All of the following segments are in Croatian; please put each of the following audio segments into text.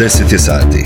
10 je sati.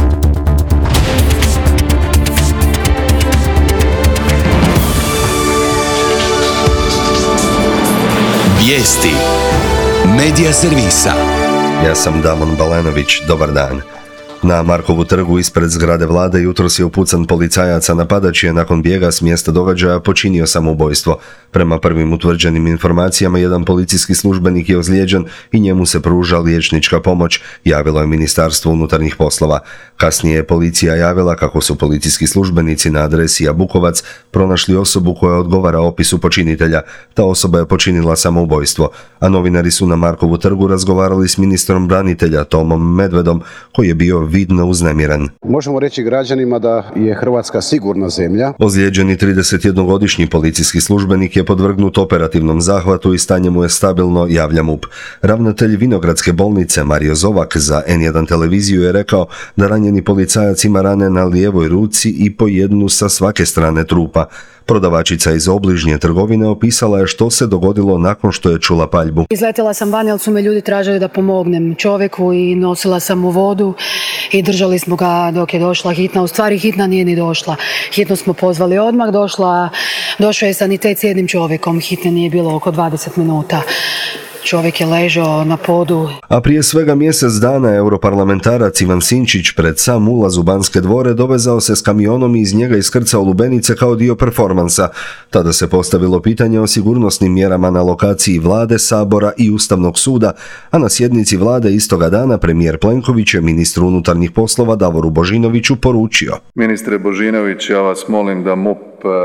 Vijesti Medija servisa. Ja sam Damon Balenović, dobar dan. Na Markovu trgu ispred zgrade vlade jutros je upucan policajac, a napadač je nakon bijega s mjesta događaja počinio samoubojstvo. Prema prvim utvrđenim informacijama, jedan policijski službenik je ozlijeđen i njemu se pruža liječnička pomoć, javilo je Ministarstvo unutarnjih poslova. Kasnije je policija javila kako su policijski službenici na adresi Jabukovac pronašli osobu koja odgovara opisu počinitelja. Ta osoba je počinila samoubojstvo, a novinari su na Markovu trgu razgovarali s ministrom branitelja Tomom Medvedom, koji je bio vidno uznemiren. Možemo reći građanima da je Hrvatska sigurna zemlja. Ozlijeđeni 31-godišnji policijski službenik je podvrgnut operativnom zahvatu i stanje mu je stabilno, javlja MUP. Ravnatelj Vinogradske bolnice Mario Zovak za N1 televiziju je rekao da ranjeni policajac ima rane na lijevoj ruci i po jednu sa svake strane trupa. Prodavačica iz obližnje trgovine opisala je što se dogodilo nakon što je čula paljbu. Izletjela sam van jer su me ljudi tražili da pomognem čovjeku i nosila sam mu vodu i držali smo ga dok je došla hitna. U stvari hitna nije ni došla. Hitno smo pozvali odmah, došao je sanitet s jednim čovjekom. Hitne nije bilo oko 20 minuta. Čovjek je ležao na podu. A prije svega mjesec dana europarlamentarac Ivan Sinčić pred sam ulaz u Banske dvore dovezao se s kamionom i iz njega iskrcao lubenice kao dio performansa. Tada se postavilo pitanje o sigurnosnim mjerama na lokaciji vlade, sabora i Ustavnog suda, a na sjednici vlade istoga dana premijer Plenković je ministru unutarnjih poslova Davoru Božinoviću poručio: Ministre Božinović, ja vas molim da MUP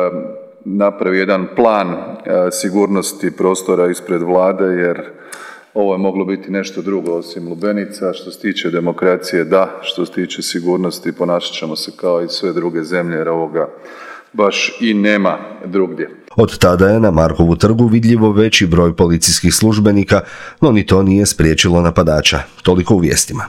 napravi jedan plan sigurnosti prostora ispred vlade, jer ovo je moglo biti nešto drugo osim lubenica. Što se tiče demokracije, da. Što se tiče sigurnosti, ponašat ćemo se kao i sve druge zemlje, jer ovoga baš i nema drugdje. Od tada je na Markovu trgu vidljivo veći broj policijskih službenika, no ni to nije spriječilo napadača. Toliko u vijestima.